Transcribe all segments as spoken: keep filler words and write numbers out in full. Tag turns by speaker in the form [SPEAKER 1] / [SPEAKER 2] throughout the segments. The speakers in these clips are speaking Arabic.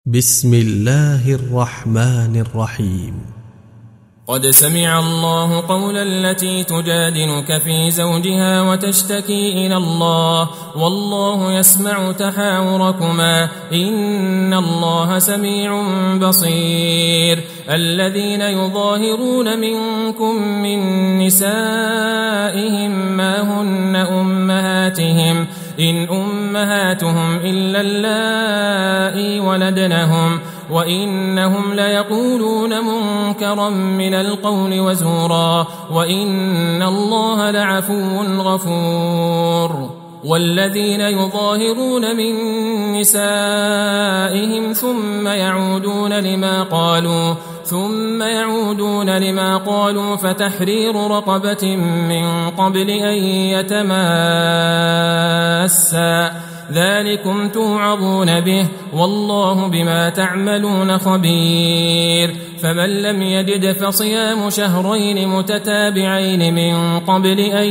[SPEAKER 1] بسم الله الرحمن الرحيم.
[SPEAKER 2] قد سمع الله قول التي تجادلك في زوجها وتشتكي إلى الله والله يسمع تحاوركما إن الله سميع بصير. الذين يظاهرون منكم من نسائهم ما هن أمهاتهم إن أمهاتهم إلا اللائي ولدنهم وإنهم ليقولون منكرا من القول وزورا وإن الله لعفو غفور. والذين يظاهرون من نسائهم ثم يعودون لما قالوا ثم يعودون لما قالوا فتحرير رقبة من قبل أن يتماسا ذلكم توعظون به والله بما تعملون خبير. فمن لم يجد فصيام شهرين متتابعين من قبل أن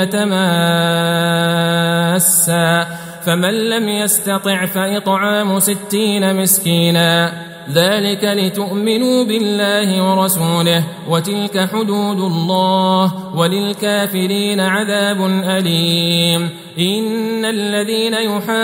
[SPEAKER 2] يتماسا فمن لم يستطع فإطعام ستين مسكينا ذلك لتؤمنوا بالله ورسوله وتلك حدود الله وللكافرين عذاب أليم. إن الذين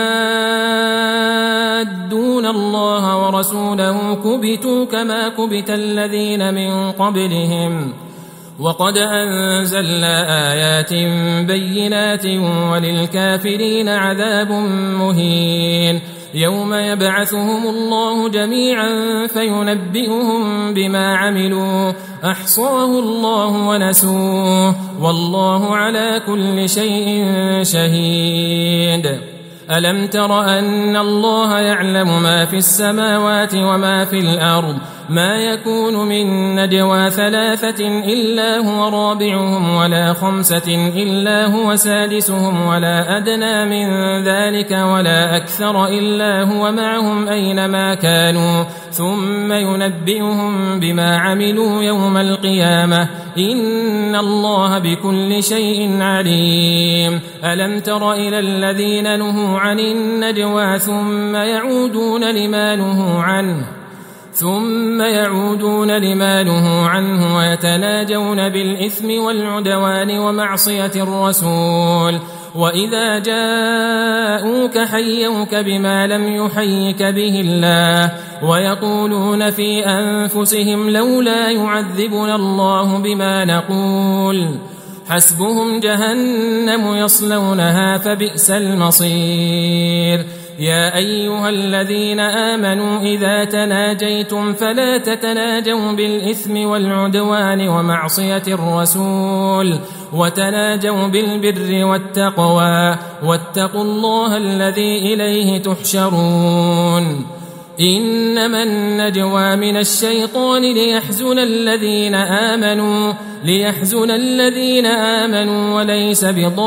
[SPEAKER 2] يحادون الله ورسوله كبتوا كما كبت الذين من قبلهم وقد أنزلنا آيات بينات وللكافرين عذاب مهين. يوم يبعثهم الله جميعا فينبئهم بما عملوا أحصاه الله ونسوه والله على كل شيء شهيد. ألم تر أن الله يعلم ما في السماوات وما في الأرض ما يكون من نجوى ثلاثة إلا هو رابعهم ولا خمسة إلا هو سادسهم ولا أدنى من ذلك ولا أكثر إلا هو معهم أينما كانوا ثم ينبئهم بما عملوا يوم القيامة إن الله بكل شيء عليم. ألم تر إلى الذين نهوا عن النجوى ثم يعودون لما نهوا عنه ثم يعودون لما نهوا عنه ويتناجون بالإثم والعدوان ومعصية الرسول وإذا جاءوك حيوك بما لم يحيك به الله ويقولون في أنفسهم لولا يعذبنا الله بما نقول حسبهم جهنم يصلونها فبئس المصير. يا أيها الذين آمنوا إذا تناجيتم فلا تتناجوا بالإثم والعدوان ومعصية الرسول وتناجوا بالبر والتقوى واتقوا الله الذي إليه تحشرون. إنما النجوى من الشيطان ليحزن الذين آمنوا ليحزن الذين آمنوا وليس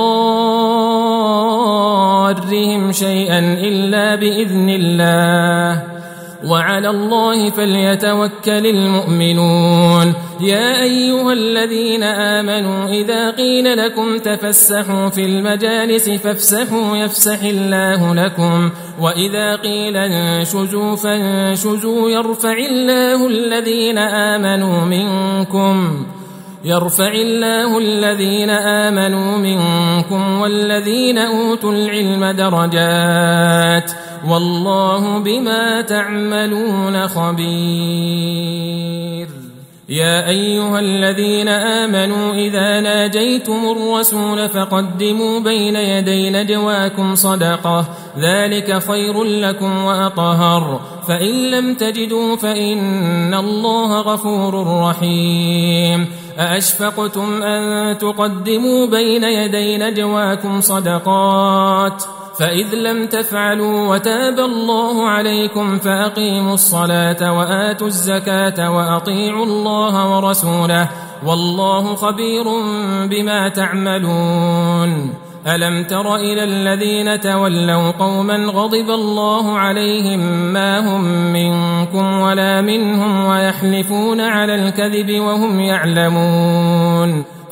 [SPEAKER 2] بضارهم شيئا إلا بإذن الله وعلى الله فليتوكل المؤمنون. يا أيها الذين آمنوا إذا قيل لكم تفسحوا في المجالس فافسحوا يفسح الله لكم وإذا قيل انشزوا فانشزوا يرفع الله الذين آمنوا منكم يرفع الله الذين آمنوا منكم والذين أوتوا العلم درجات والله بما تعملون خبير. يا أيها الذين آمنوا إذا ناجيتم الرسول فقدموا بين يدي نجواكم صدقة ذلك خير لكم وأطهر فإن لم تجدوا فإن الله غفور رحيم. أأشفقتم أن تقدموا بين يدي نجواكم صدقات فإذ لم تفعلوا وتاب الله عليكم فأقيموا الصلاة وآتوا الزكاة وأطيعوا الله ورسوله والله خبير بما تعملون. ألم تر إلى الذين تولوا قوما غضب الله عليهم ما هم منكم ولا منهم ويحلفون على الكذب وهم يعلمون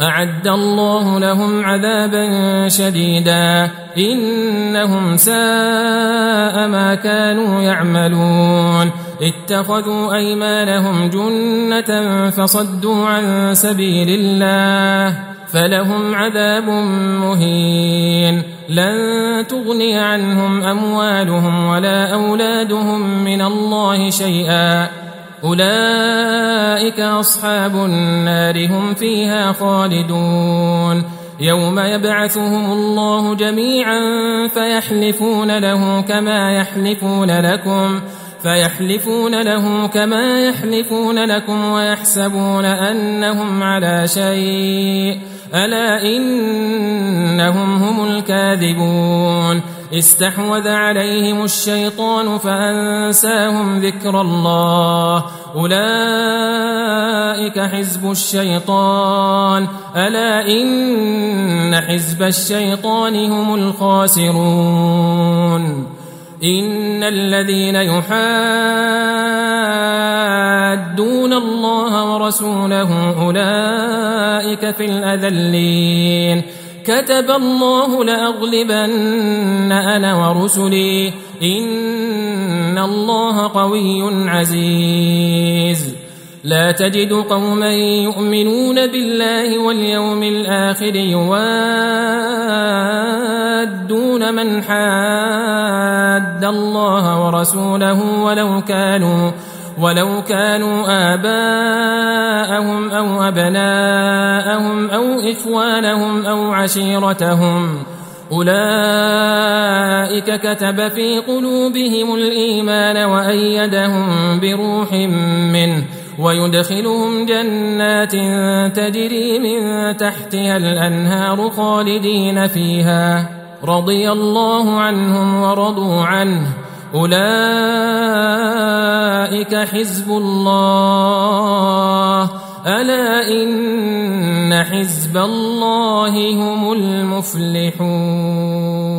[SPEAKER 2] أعد الله لهم عذابا شديدا إنهم ساء ما كانوا يعملون اتخذوا أيمانهم جنة فصدوا عن سبيل الله فلهم عذاب مهين لن تغني عنهم أموالهم ولا أولادهم من الله شيئا أولئك أصحاب النار هم فيها خالدون يوم يبعثهم الله جميعا فيحلفون له كما يحلفون لكم فيحلفون له كما يحلفون لكم ويحسبون أنهم على شيء ألا إنهم هم الكاذبون استحوذ عليهم الشيطان فأنساهم ذكر الله أولئك حزب الشيطان ألا إن حزب الشيطان هم الخاسرون إن الذين يحادون الله ورسوله أولئك في الأذلين كتب الله لأغلبن أنا ورسلي إن الله قوي عزيز لا تجد قوما يؤمنون بالله واليوم الآخر يوادون من حاد الله ورسوله ولو كانوا ولو كانوا آباءهم أو أبناءهم أو إخوانهم أو عشيرتهم أولئك كتب في قلوبهم الإيمان وأيدهم بروح منه ويدخلهم جنات تجري من تحتها الأنهار خالدين فيها رضي الله عنهم ورضوا عنه أولئك حزب الله ألا إن حزب الله هم المفلحون.